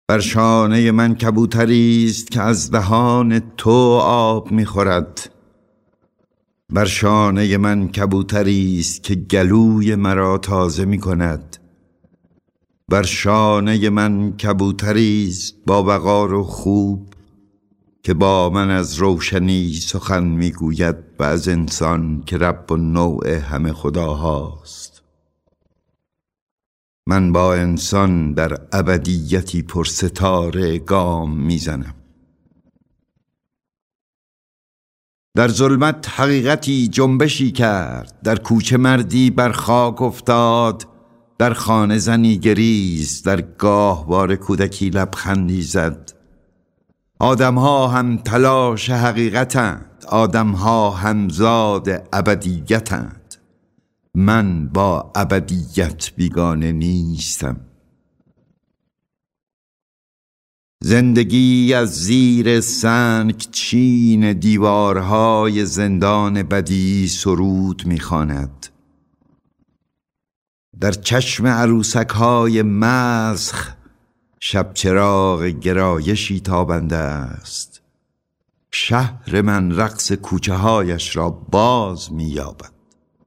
بر شانه من کبوتری است که از دهان تو آب می‌خورد. بر شانه من کبوتری است که گلوی مرا تازه می‌کند. بر شانه من کبوتری است با وقار و خوب که با من از روشنی سخن می‌گوید و از انسان که رب و نوع همه خداهاست. من با انسان در ابدیتی پر ستاره گام میزنم. در ظلمت حقیقتی جنبشی کرد، در کوچه مردی بر خاک افتاد، در خانه زنی گریست، در گاهواره کودکی لبخندی زد. آدم‌ها هم تلاش حقیقتند، آدم‌ها همزاد ابدیتند. من با ابدیت بیگانه نیستم. زندگی از زیر سنگ چین دیوارهای زندان بدی سرود می‌خواند. در چشم عروسک‌های مسخ شب چراغ گرایشی تابنده است. شهر من رقص کوچه‌هایش را باز می‌یابد.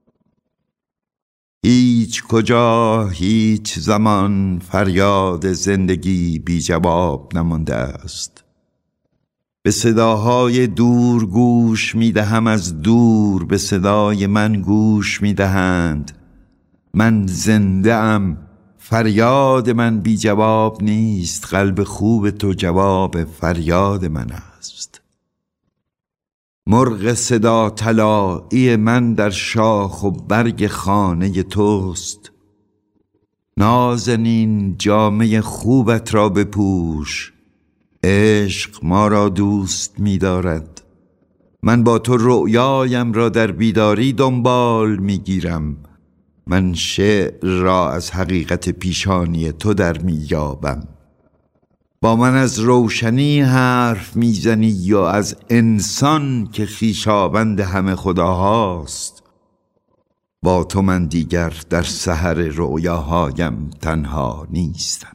هیچ کجا هیچ زمان فریاد زندگی بی جواب نمانده است. به صداهای دور گوش می‌دهم، از دور به صدای من گوش می‌دهند. من زنده ام، فریاد من بی جواب نیست. قلب خوب تو جواب فریاد من است. مرغ صدا طلایی من در شاخ و برگ خانه توست. نازنین جامه خوبت را بپوش، عشق ما را دوست می دارد. من با تو رؤیایم را در بیداری دنبال می گیرم. من شعر را از حقیقت پیشانی تو در می یابم. با من از روشنی حرف میزنی یا از انسان که خویشاوند همه خداهاست؟ با تو من دیگر در سحر رؤیاهایم تنها نیستم.